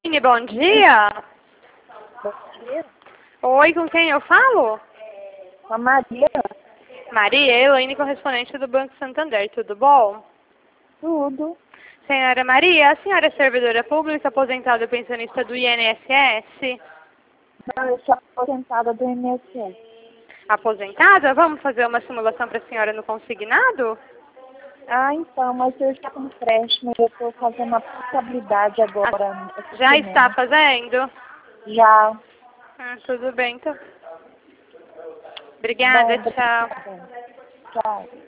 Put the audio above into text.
Bom dia. Bom dia. Oi, com quem eu falo? Com a Maria. Maria, Elaine, correspondente do Banco Santander, tudo bom? Tudo. Senhora Maria, a senhora é servidora pública, aposentada e pensionista do INSS? Não, eu sou aposentada do INSS. Aposentada? Vamos fazer uma simulação para a senhora no consignado? Ah, então, mas eu estou com empréstimo e eu estou fazendo a portabilidade agora. Já está fazendo? Já. Tudo bem, então. Obrigada, Bom, tchau. Tchau.